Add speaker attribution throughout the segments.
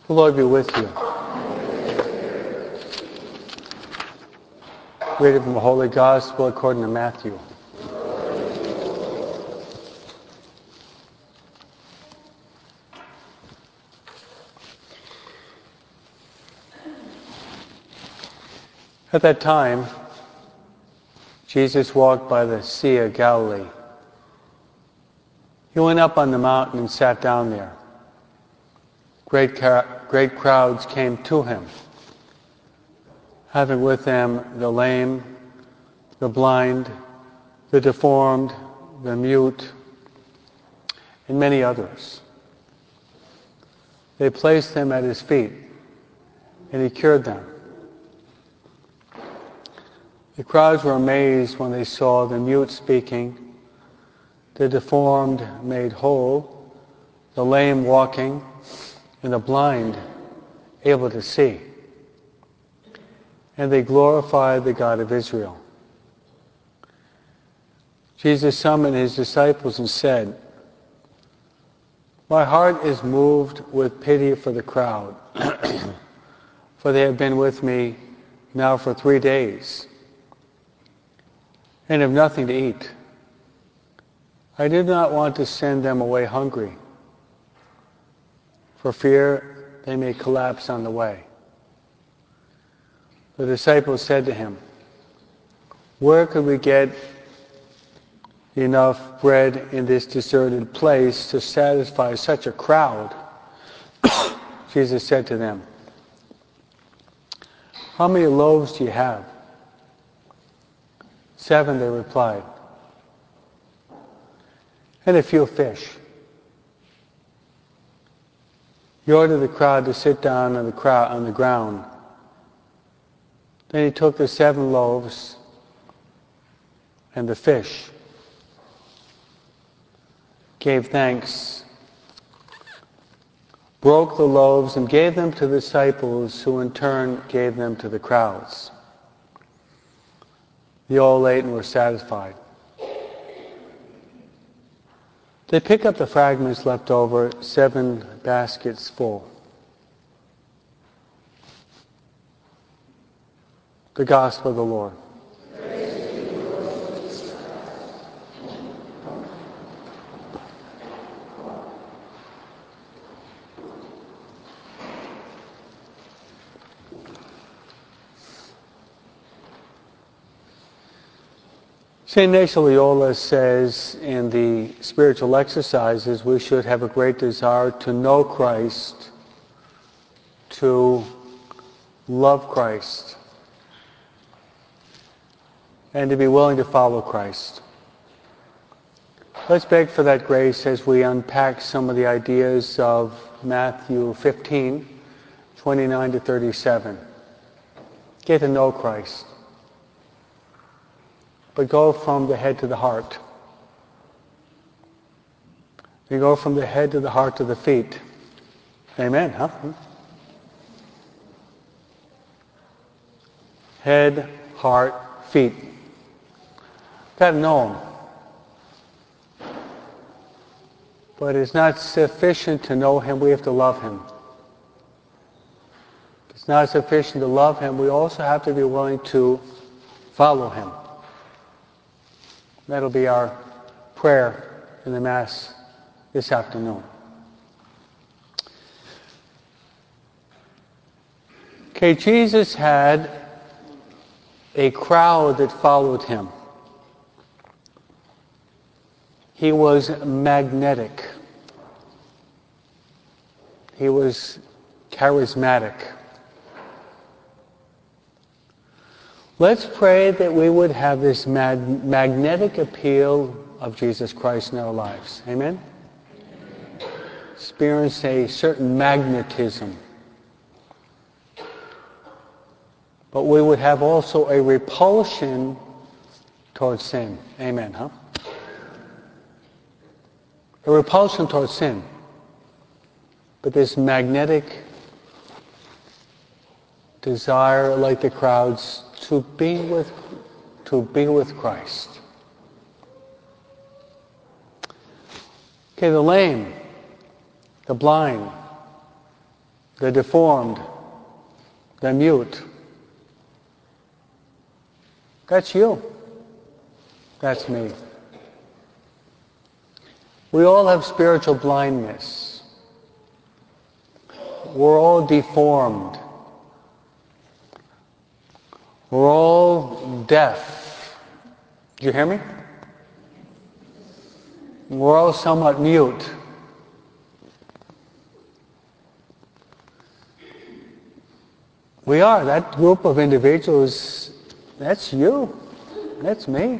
Speaker 1: The Lord be with you. Reading from the Holy Gospel according to Matthew. At that time, Jesus walked by the Sea of Galilee. He went up on the mountain and sat down there. Great crowds came to him, having with them the lame, the blind, the deformed, the mute, and many others. They placed them at his feet, and he cured them. The crowds were amazed when they saw the mute speaking, the deformed made whole, the lame walking, and the blind able to see. And they glorified the God of Israel. Jesus summoned his disciples and said, "My heart is moved with pity for the crowd, for they have been with me now for 3 days, and have nothing to eat. I did not want to send them away hungry, for fear they may collapse on the way." The disciples said to him, "Where could we get enough bread in this deserted place to satisfy such a crowd?" Jesus said to them, "How many loaves do you have?" 7, they replied. "And a few fish." He ordered the crowd to sit down on the ground. Then he took the 7 loaves and the fish, gave thanks, broke the loaves and gave them to the disciples, who in turn gave them to the crowds. They all ate and were satisfied. They picked up the fragments left over, 7 baskets full. The Gospel of the Lord. St. Ignatius Loyola says in the spiritual exercises we should have a great desire to know Christ, to love Christ, and to be willing to follow Christ. Let's beg for that grace as we unpack some of the ideas of Matthew 15, 29 to 37. Get to know Christ. But go from the head to the heart. You go from the head to the heart to the feet. Amen, huh? Head, heart, feet. Got to know him. But it's not sufficient to know him, we have to love him. It's not sufficient to love him, we also have to be willing to follow him. That'll be our prayer in the Mass this afternoon. Okay, Jesus had a crowd that followed him. He was magnetic. He was charismatic. Let's pray that we would have this magnetic appeal of Jesus Christ in our lives. Amen? Experience a certain magnetism. But we would have also a repulsion towards sin. Amen, huh? A repulsion towards sin. But this magnetic desire, like the crowds, to be with Christ. Okay, the lame, the blind, the deformed, the mute. That's you. That's me. We all have spiritual blindness. We're all deformed. We're all deaf. Do you hear me? We're all somewhat mute. We are. That group of individuals, that's you. That's me.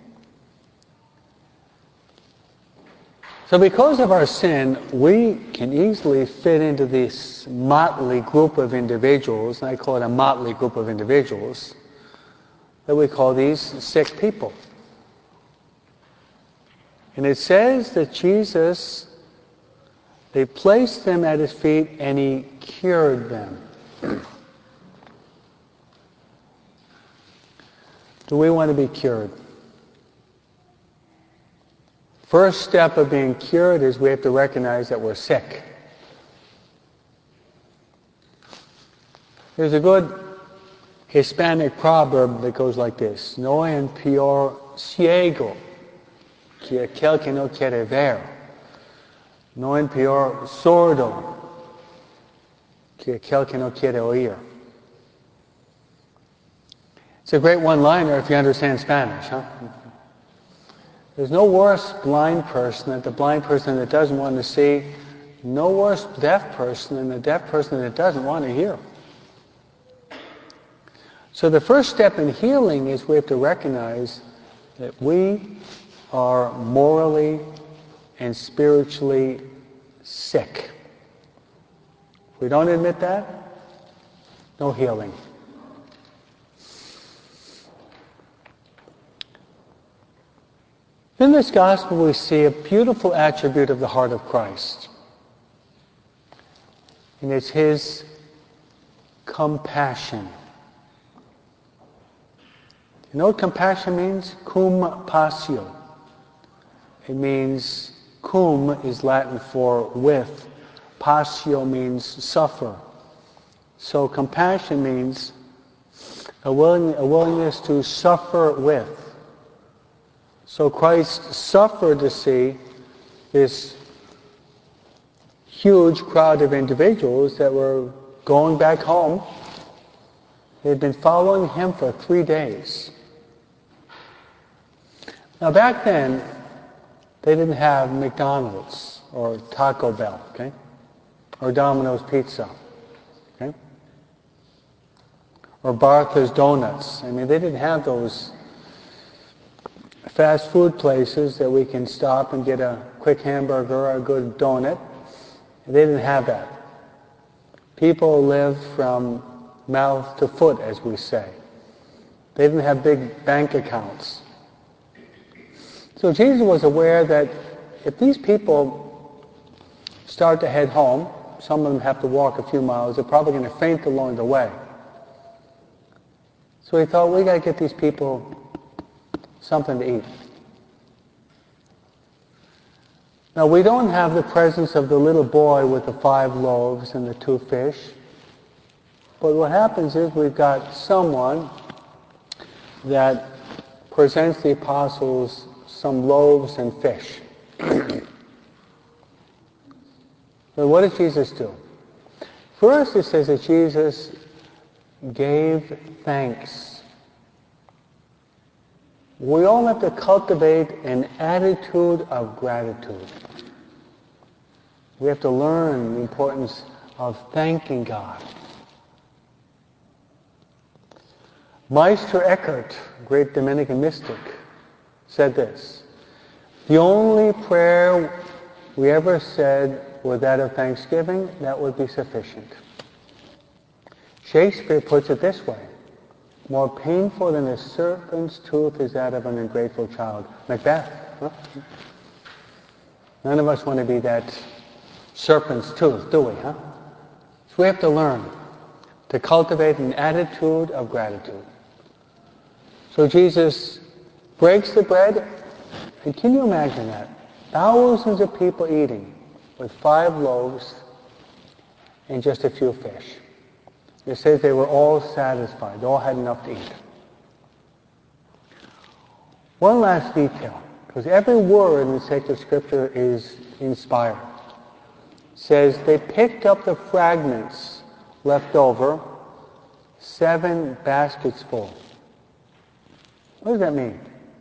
Speaker 1: So because of our sin, we can easily fit into this motley group of individuals, and I call it a motley group of individuals, that we call these sick people. And it says that Jesus, they placed them at his feet and he cured them. Do we want to be cured? First step of being cured is we have to recognize that we're sick. There's a good Hispanic proverb that goes like this: No hay peor ciego que aquel que no quiere ver. No hay peor sordo que aquel que no quiere oír. It's a great one-liner if you understand Spanish, huh? There's no worse blind person than the blind person that doesn't want to see. No worse deaf person than the deaf person that doesn't want to hear. So the first step in healing is we have to recognize that we are morally and spiritually sick. If we don't admit that, no healing. In this gospel we see a beautiful attribute of the heart of Christ. And it's his compassion. You know what compassion means? Cum passio. It means, cum is Latin for with. Passio means suffer. So compassion means a willingness to suffer with. So Christ suffered to see this huge crowd of individuals that were going back home. They had been following him for 3 days. Now back then, they didn't have McDonald's or Taco Bell, okay? Or Domino's Pizza, okay? Or Bartha's Donuts. I mean, they didn't have those fast food places that we can stop and get a quick hamburger or a good donut. They didn't have that. People lived from mouth to foot, as we say. They didn't have big bank accounts. So Jesus was aware that if these people start to head home, some of them have to walk a few miles, they're probably going to faint along the way. So he thought, we got to get these people something to eat. Now we don't have the presence of the little boy with the 5 loaves and the 2 fish. But what happens is we've got someone that presents the apostles some loaves and fish. But what did Jesus do? First it says that Jesus gave thanks. We all have to cultivate an attitude of gratitude. We have to learn the importance of thanking God. Meister Eckhart, great Dominican mystic, said this: the only prayer we ever said was that of thanksgiving, that would be sufficient. Shakespeare puts it this way: more painful than a serpent's tooth is that of an ungrateful child. Macbeth. Huh? None of us want to be that serpent's tooth, do we? Huh? So we have to learn to cultivate an attitude of gratitude. So Jesus breaks the bread, and can you imagine that? Thousands of people eating with 5 loaves and just a few fish. It says they were all satisfied. They all had enough to eat. One last detail, because every word in the sacred scripture is inspired. It says they picked up the fragments left over, 7 baskets full. What does that mean?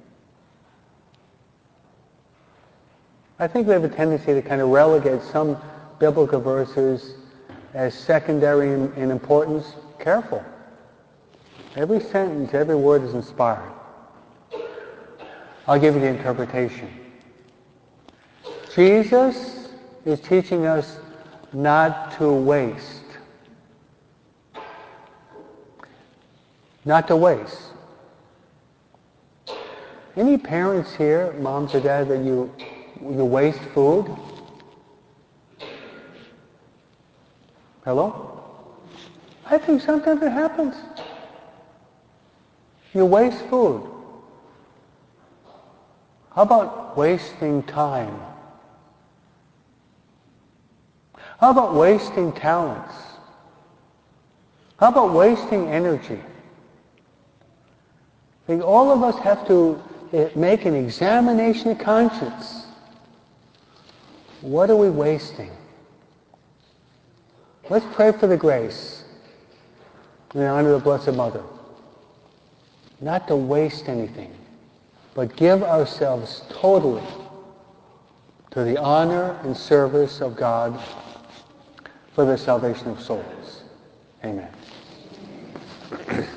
Speaker 1: I think we have a tendency to kind of relegate some biblical verses as secondary in importance. Careful. Every sentence, every word is inspired. I'll give you the interpretation. Jesus is teaching us not to waste. Not to waste. Any parents here, moms or dads, that you waste food? Hello? I think sometimes it happens. You waste food. How about wasting time? How about wasting talents? How about wasting energy? I think all of us have to make an examination of conscience. What are we wasting? Let's pray for the grace in honor of the Blessed Mother. Not to waste anything, but give ourselves totally to the honor and service of God for the salvation of souls. Amen.